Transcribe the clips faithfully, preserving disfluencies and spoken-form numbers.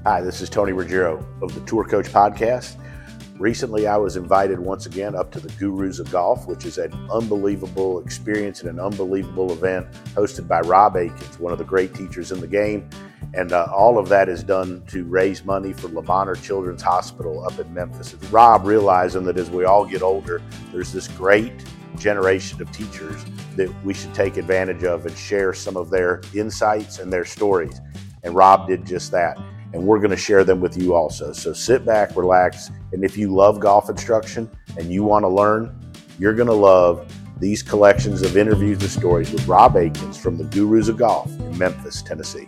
Hi, this is Tony Ruggiero of the Tour Coach Podcast. Recently, I was invited once again up to the Gurus of Golf, which is an unbelievable experience and an unbelievable event hosted by Rob Akins, one of the great teachers in the game. And uh, all of that is done to raise money for Le Bonheur Children's Hospital up in Memphis. It's Rob realizing that as we all get older, there's this great generation of teachers that we should take advantage of and share some of their insights and their stories. And Rob did just that. And we're going to share them with you also. So sit back, relax, and if you love golf instruction and you want to learn, you're going to love these collections of interviews and stories with Rob Akins from the Gurus of Golf in Memphis, Tennessee.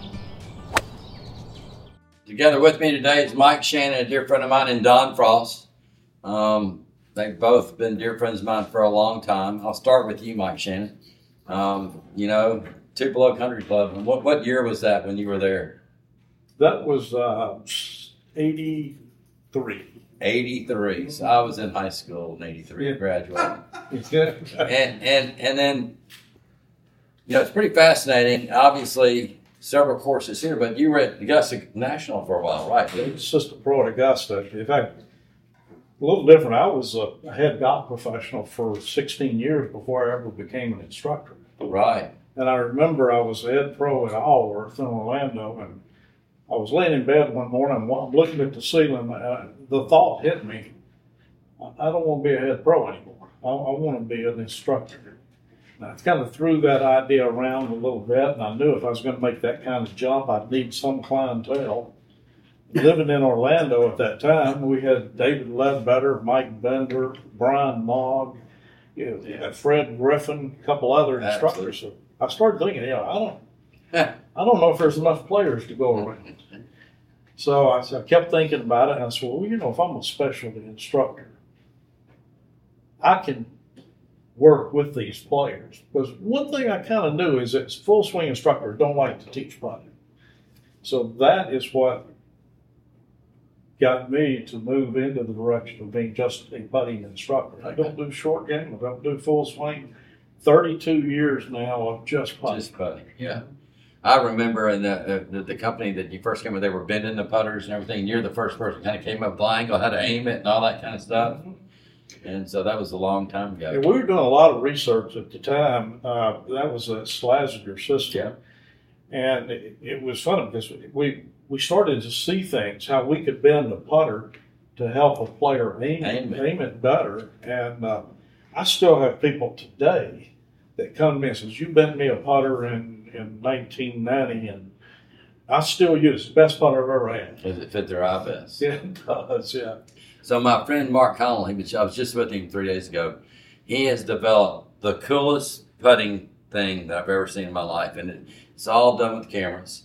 Together with me today is Mike Shannon, a dear friend of mine, and Don Frost. Um, they've both been dear friends of mine for a long time. I'll start with you, Mike Shannon. Um, you know, Tupelo Country Club. What, what year was that when you were there? That was uh, eighty-three. eighty-three. So I was in high school in eighty-three, Yeah. graduated. Yeah. and, and, and then, you know, it's pretty fascinating. Obviously, several courses here, but you were at Augusta National for a while, right? Assistant pro at Augusta. In fact, a little different. I was a head golf professional for sixteen years before I ever became an instructor. Right. And I remember I was a head pro at Allworth in Orlando, and I was laying in bed one morning, while I'm looking at the ceiling, uh, the thought hit me, I don't want to be a head pro anymore. I, I want to be an instructor. And I kind of threw that idea around a little bit, and I knew if I was going to make that kind of jump, I'd need some clientele. Living in Orlando at that time, we had David Ledbetter, Mike Bender, Brian Mogg, you know, Fred Griffin, a couple other instructors. So I started thinking, you know, I don't, I don't know if there's enough players to go around. So I, I kept thinking about it, and I said, well, you know, if I'm a specialty instructor, I can work with these players. Because one thing I kind of knew is that full swing instructors don't like to teach putting. So that is what got me to move into the direction of being just a putting instructor. I don't do short game, I don't do full swing. thirty-two years now of just putting. Just putting, yeah. I remember in the, the the company that you first came with, they were bending the putters and everything. You're the first person kind of came up with the angle, how to aim it and all that kind of stuff. And so that was a long time ago. And we were doing a lot of research at the time. Uh, that was a Slazenger system. Yeah. And it, it was funny because we, we started to see things, how we could bend the putter to help a player aim, Aim it. aim it better. And uh, I still have people today that come to me and says, you bent me a putter in in nineteen ninety, and I still use it. Best putter I've ever had. Does it fit their eye best? Yeah, it does, yeah. So my friend Mark Connell, he was, I was just with him three days ago. He has developed the coolest putting thing that I've ever seen in my life, and it, it's all done with cameras.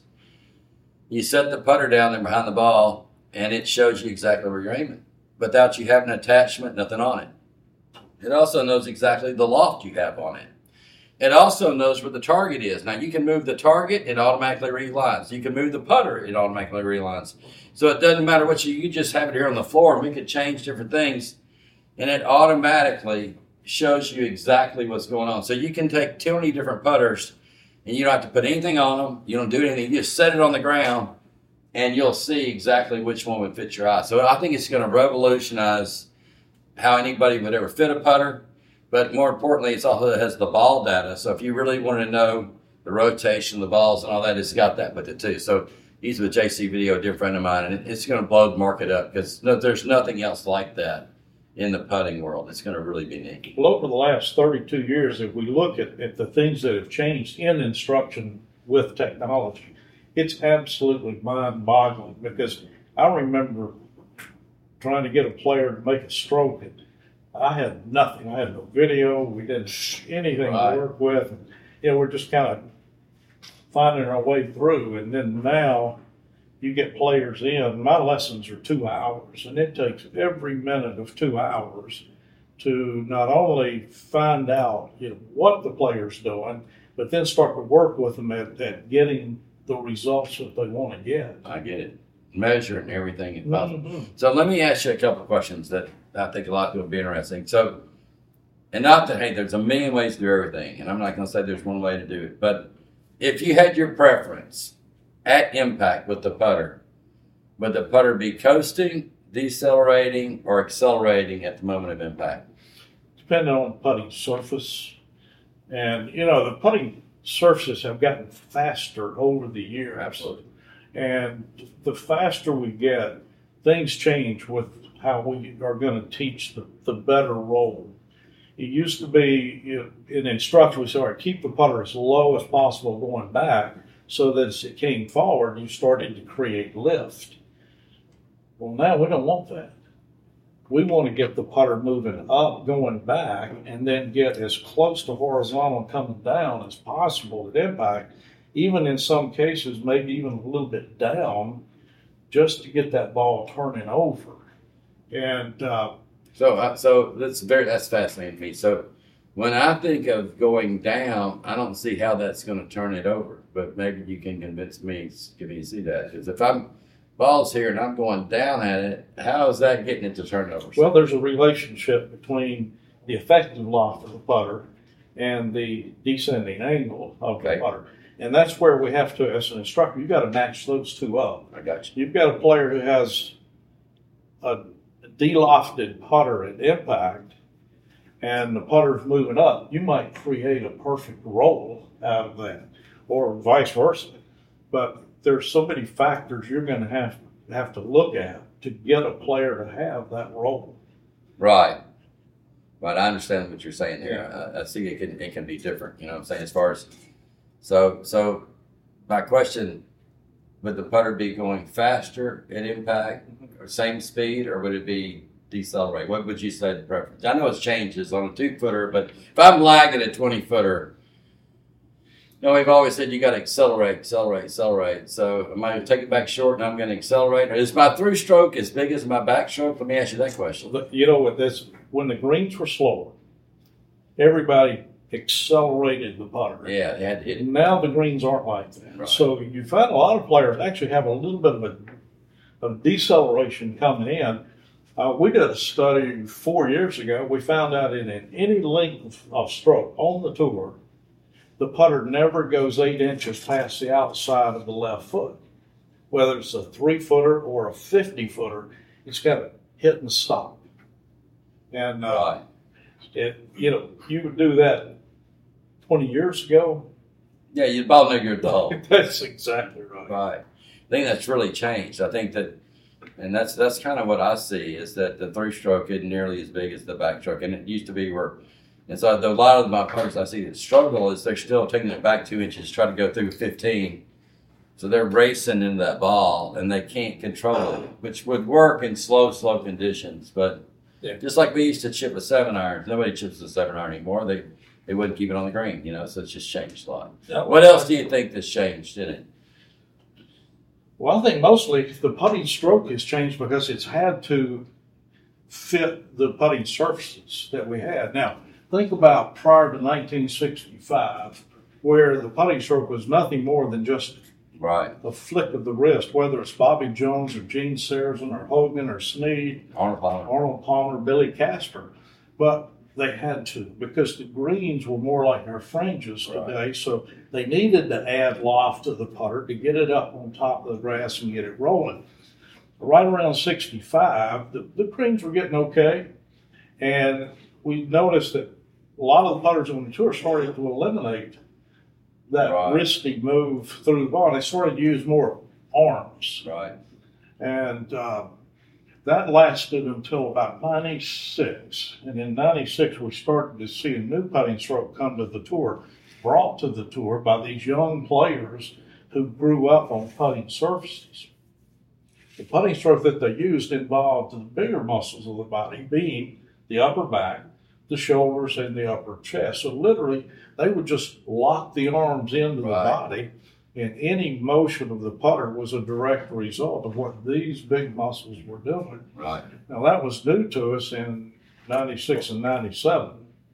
You set the putter down there behind the ball, and it shows you exactly where you're aiming without you having an attachment, nothing on it. It also knows exactly the loft you have on it. It also knows where the target is. Now, you can move the target, it automatically realigns. You can move the putter, it automatically realigns. So it doesn't matter what you, you just have it here on the floor, and we could change different things, and it automatically shows you exactly what's going on. So you can take twenty different putters, and you don't have to put anything on them. You don't do anything. You just set it on the ground, and you'll see exactly which one would fit your eye. So I think it's going to revolutionize how anybody would ever fit a putter. But more importantly, it also has the ball data. So if you really want to know the rotation, the balls, and all that, it's got that with it too. So he's with J C Video, a dear friend of mine, and it's going to blow the market up because no, there's nothing else like that in the putting world. It's going to really be neat. Well, over the last thirty-two years, if we look at, at the things that have changed in instruction with technology, it's absolutely mind-boggling because I remember trying to get a player to make a stroke, and I had nothing. I had no video. We didn't have anything Right. to work with. And, you know, we're just kind of finding our way through. And then now you get players in. My lessons are two hours, and it takes every minute of two hours to not only find out, you know, what the player's doing, but then start to work with them at, at getting the results that they want to get. I get it. Measure and everything involved. Mm-hmm. So let me ask you a couple of questions that I think a lot of people would be interesting. So, and not that, hey, there's a million ways to do everything, and I'm not going to say there's one way to do it, but if you had your preference at impact with the putter, would the putter be coasting, decelerating, or accelerating at the moment of impact? Depending on the putting surface. And, you know, the putting surfaces have gotten faster over the years. Absolutely. And the faster we get, things change with how we are going to teach the, the better roll. It used to be, you know, an instructor would say, all right, keep the putter as low as possible going back so that as it came forward, you started to create lift. Well, now we don't want that. We want to get the putter moving up, going back, and then get as close to horizontal coming down as possible at impact, even in some cases, maybe even a little bit down, just to get that ball turning over. And uh, so, uh, so that's very that's fascinating to me. So, when I think of going down, I don't see how that's going to turn it over. But maybe you can convince me, give me to see that. Because if I'm ball's here and I'm going down at it, how is that getting it to turn over? Well, there's a relationship between the effective loft of the putter and the descending angle of Okay. the putter. And that's where we have to, as an instructor, you've got to match those two up. I got you. You've got a player who has a de-lofted putter at impact and the putter's moving up. You might create a perfect roll out of that, or vice versa. But there's so many factors you're going to have have to look at to get a player to have that roll. Right. Right. I understand what you're saying here. I, I see it can it can be different. You know what I'm saying? As far as so so my question, would the putter be going faster at impact or same speed, or would it be decelerate? What would you say the preference? I know it's changes on a two footer, but if I'm lagging a twenty footer, you know, we've always said you got to accelerate, accelerate, accelerate. So am I going to take it back short and I'm going to accelerate? Or is my through stroke as big as my back stroke? Let me ask you that question. You know, with this, when the greens were slower, everybody accelerated the putter. Yeah, they had to hit it. Now the greens aren't like that. Right. So you find a lot of players actually have a little bit of a of deceleration coming in. Uh, we did a study four years ago. We found out in, in any length of stroke on the tour, the putter never goes eight inches past the outside of the left foot. Whether it's a three-footer or a fifty-footer, it's got to hit and stop. And, uh, Right. it, you know, you would do that twenty years ago. Yeah, you ball nigger at the hole. That's exactly right. Right. I think that's really changed. I think that, and that's that's kind of what I see, is that the three stroke isn't nearly as big as the backstroke. And it used to be where, and so a lot of my players I see that struggle is they're still taking it back two inches, trying to go through fifteen. So they're racing into that ball and they can't control it, which would work in slow, slow conditions. But Yeah. just like we used to chip a seven iron, nobody chips a seven iron anymore. They they wouldn't keep it on the green, you know, so it's just changed a lot. Yeah. What else do you think that's changed in it? Well, I think mostly the putting stroke has changed because it's had to fit the putting surfaces that we had. Now, think about prior to nineteen sixty-five, where the putting stroke was nothing more than just Right. a flick of the wrist, whether it's Bobby Jones or Gene Sarazen or Hogan or Snead, Arnold Palmer. Arnold Palmer, Billy Casper. But they had to, because the greens were more like our fringes today, Right. so they needed to add loft to the putter to get it up on top of the grass and get it rolling. Right around sixty-five, the, the greens were getting okay, and we noticed that a lot of the putters on the tour started to eliminate that Right. risky move through the ball. They started to use more arms. Right. And uh, that lasted until about ninety-six. And in ninety-six, we started to see a new putting stroke come to the tour, brought to the tour by these young players who grew up on putting surfaces. The putting stroke that they used involved the bigger muscles of the body, being the upper back, the shoulders, and the upper chest. So literally, they would just lock the arms into the Right. body, and any motion of the putter was a direct result of what these big muscles were doing. Right. Now, that was new to us in ninety-six and ninety-seven.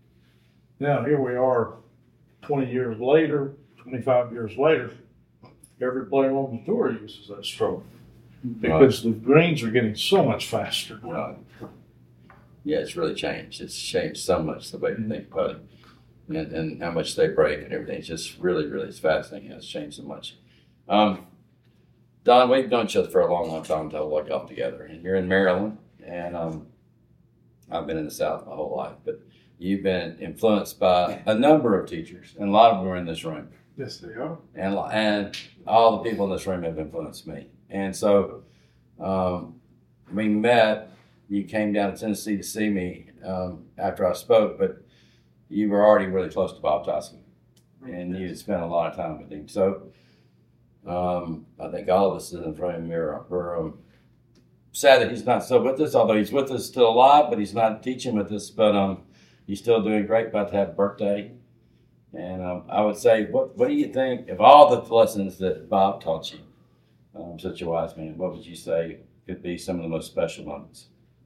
Now, here we are twenty years later, twenty-five years later, every player on the tour uses that stroke because the greens are getting so much faster. Right. Yeah, it's really changed. It's changed so much the way you think about it, and, and how much they break and everything. It's just really, really it's fascinating. It's changed so much. Um, Don, we've known each other for a long, long time until we got off together. And you're in Maryland, and um, I've been in the South my whole life. But you've been influenced by a number of teachers, and a lot of them are in this room. Yes, they are. And and all the people in this room have influenced me. And so um, we met. You came down to Tennessee to see me um, after I spoke, but you were already really close to Bob Toski, and you had spent a lot of time with him. So um, I think all of us in the room are, are um, sad that he's not still with us, although he's with us still alive, but he's not teaching with us. But um, he's still doing great, about to have a birthday. And um, I would say, what what do you think of all the lessons that Bob taught you, um, such a wise man? What would you say could be some of the most special moments?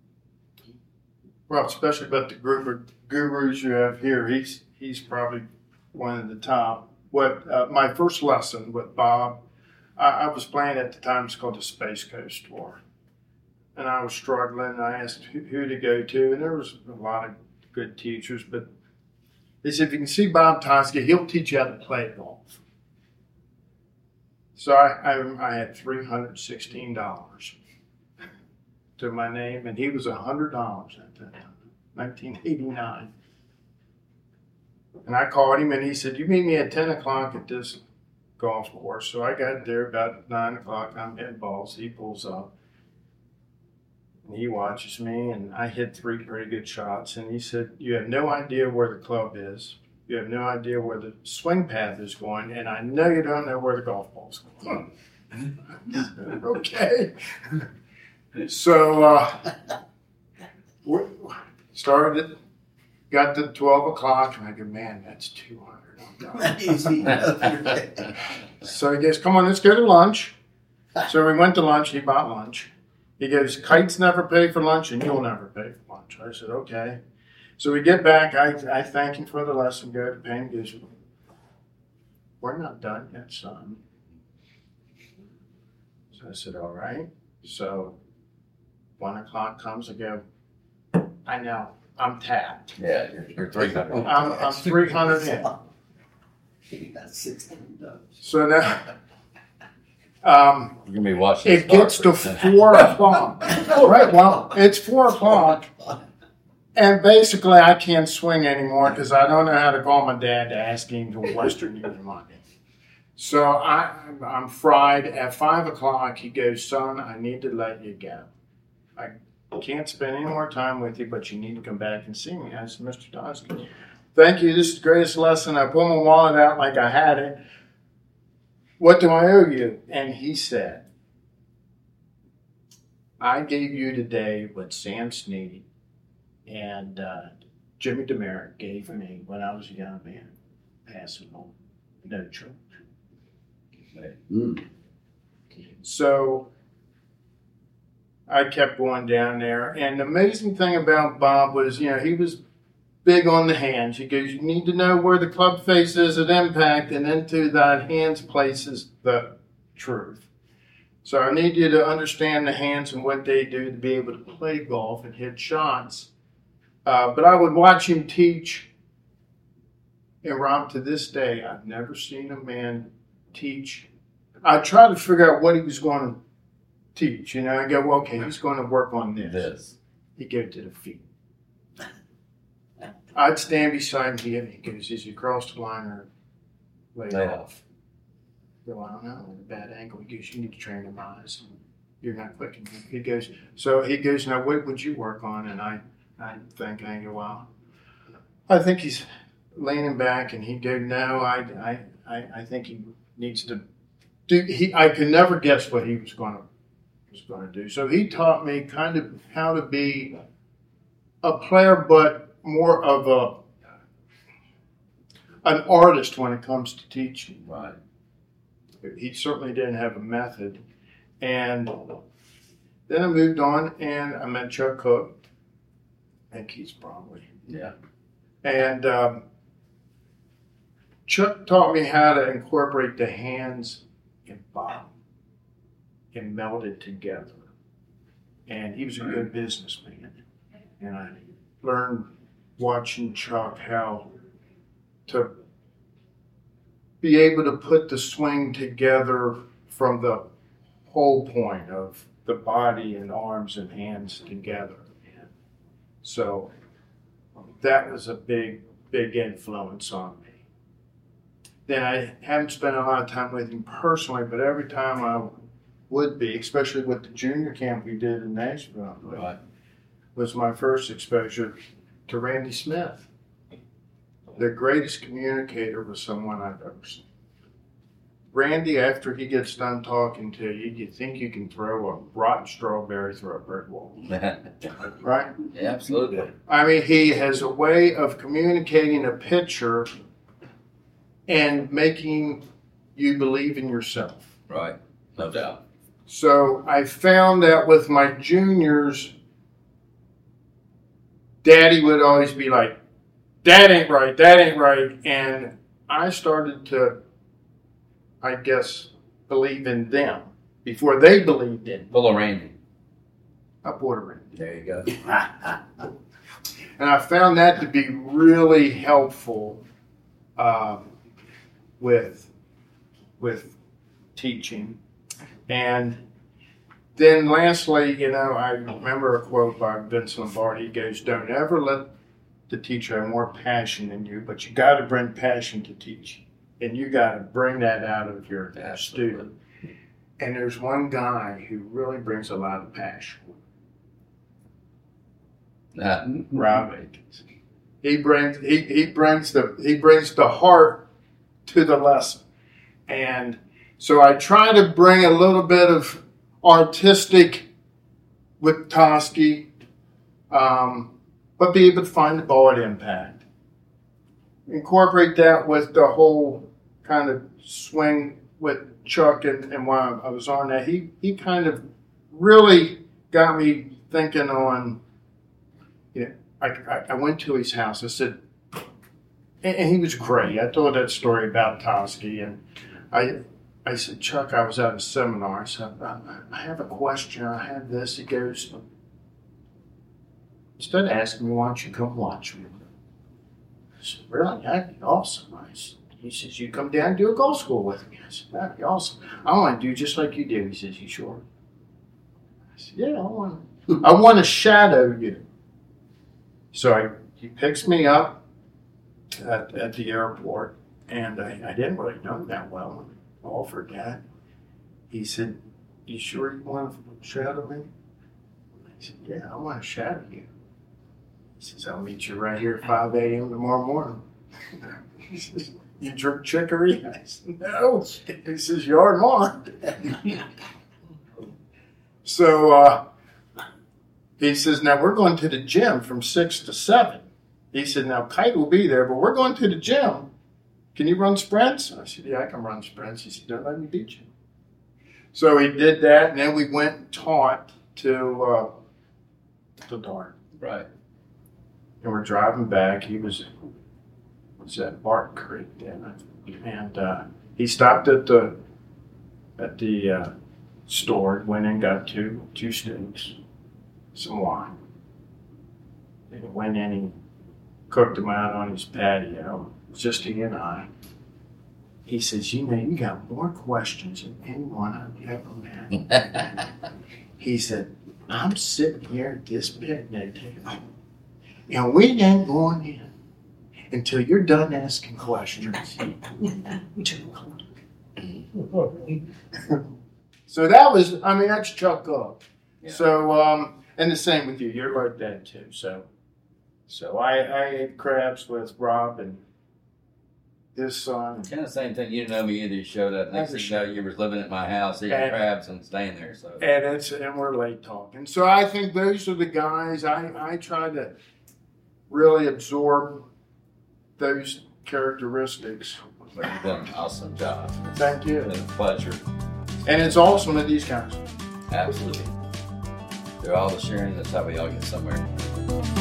Well, especially about the guru, gurus you have here, he's he's probably one of the top. What uh, my first lesson with Bob, I, I was playing at the time, it's called the Space Coast Tour. And I was struggling, I asked who, who to go to, and there was a lot of good teachers, but he said, if you can see Bob Toski, he'll teach you how to play golf. So I, I, I had three hundred sixteen dollars to my name, and he was one hundred dollars at that time, nineteen eighty-nine. And I called him, and he said, you meet me at ten o'clock at this golf course. So I got there about nine o'clock. I'm head balls. He pulls up. And he watches me, and I hit three pretty good shots. And he said, you have no idea where the club is. You have no idea where the swing path is going. And I know you don't know where the golf ball's going. Okay. So uh, we started it, got to twelve o'clock, and I go, man, that's two hundred. Easy. So he goes, come on, let's go to lunch. So we went to lunch. He bought lunch. He goes, kites never pay for lunch, and you'll never pay for lunch. I said, okay. So we get back. I, I thank him for the lesson. Go to pay him. He goes, we're not done yet, son. So I said, all right. So one o'clock comes. I go, I know. I'm tapped. Yeah, you're, you're three hundred. I'm, I'm three hundred in. He got sixteen dollars. So now, um, You're going to be watching it gets to four o'clock. Right, well, it's four o'clock. And basically, I can't swing anymore because I don't know how to call my dad to ask him to Western Union money. So I, I'm fried. At five o'clock, he goes, son, I need to let you go. I can't spend any more time with you, but you need to come back and see me. I said, Mister Toski, thank you. This is the greatest lesson. I pulled my wallet out like I had it. What do I owe you? And he said, I gave you today what Sam Snead and uh, Jimmy DeMeritt gave me when I was a young man, passing on no church. Mm. So I kept going down there. And the amazing thing about Bob was, you know, he was big on the hands. He goes, you need to know where the club face is at impact, and into that hands places the truth. So I need you to understand the hands and what they do to be able to play golf and hit shots. Uh, but I would watch him teach. And Rob, to this day, I've never seen a man teach. I tried to figure out what he was going to teach. You know, I go, well, okay, he's going to work on this. This. He go to the feet. I'd stand beside him. He goes, is he across the line or laid Lay off? off. Well, I don't know. At a bad angle. He goes, you need to train them eyes. You're not quick enough. He goes, so he goes, now what would you work on? And I, I think, I go, well, I think he's leaning back, and he'd go, no, I, I, I, I think he needs to do. He, I could never guess what he was going to was going to do. So he taught me kind of how to be a player, but more of a an artist when it comes to teaching. Right. He certainly didn't have a method. And then I moved on, and I met Chuck Cook. I think he's probably. Yeah. And um, Chuck taught me how to incorporate the hands in Bob and meld it together. And he was a good businessman. And I learned watching Chuck how to be able to put the swing together from the whole point of the body and arms and hands together. And so that was a big, big influence on me. Then I haven't spent a lot of time with him personally, but every time I would be, especially with the junior camp we did in Nashville, Right. was my first exposure to Randy Smith. The greatest communicator with someone I've ever seen. Randy, after he gets done talking to you, you think you can throw a rotten strawberry through a brick wall, right? Yeah, absolutely. I mean, he has a way of communicating a picture and making you believe in yourself. Right. No doubt. So I found that with my juniors, Daddy would always be like, that ain't right, that ain't right. And I started to, I guess, believe in them before they believed in me. Full of Randy. I bought a Randy. There you go. And I found that to be really helpful um, with, with teaching. And then lastly, you know, I remember a quote by Vince Lombardi. He goes, don't ever let the teacher have more passion than you, but you got to bring passion to teaching. And you got to bring that out of your Absolutely. student. And there's one guy who really brings a lot of passion. Nah. Rob Akins. He brings he, he brings the he brings the heart to the lesson. And so I try to bring a little bit of artistic with Toski, um, but be able to find the ball at impact. Incorporate that with the whole kind of swing with Chuck, and, and while I was on that, he, he kind of really got me thinking on, you know, I, I, I went to his house. I said, and, and he was great. I told that story about Toski, and I I said, Chuck, I was at a seminar. I said, I, I have a question. I have this. He goes, instead of asking me, why don't you come watch me? I said, really? That'd be awesome. I said, he says, you come down and do a golf school with me. I said, that'd be awesome. I want to do just like you do. He says, you sure? I said, yeah, I want to. I want to shadow you. So I, he picks me up at, at the airport, and I, I didn't really know him that well. I offered that. He said, you sure you want to shadow me? I said, yeah, I want to shadow you. He says, I'll meet you right here at five a.m. tomorrow morning. He says, you drink chicory? I said, no. He says, you're on. So uh, he says, now we're going to the gym from six to seven. He said, now Kite will be there, but we're going to the gym. Can you run sprints? I said, yeah, I can run sprints. He said, don't let me beat you. So he did that, and then we went and taught to uh, the Dart. Right. And we're driving back. He was, was at Barton Creek then. And uh, he stopped at the at the uh, store, went and got two two steaks, some wine. And he went in and cooked them out on his patio. Just he and I. He says, you know, you got more questions than anyone I've ever met. He said, I'm sitting here at this picnic table, and we ain't going in until you're done asking questions. So that was, I mean, that's Chuck Cook. Yeah. So, um, and the same with you. You're like that too. So, so I, I ate crabs with Rob and his son. Kind of the same thing. You didn't know me either. You showed up. Next thing you know, you were living at my house eating and, crabs and staying there. So and it's and we're late talking. So I think those are the guys. I I try to really absorb those characteristics. But you've done an awesome job. Thank you. It's been a pleasure. And it's awesome with these guys. Absolutely. Through all the sharing, that's how we all get somewhere.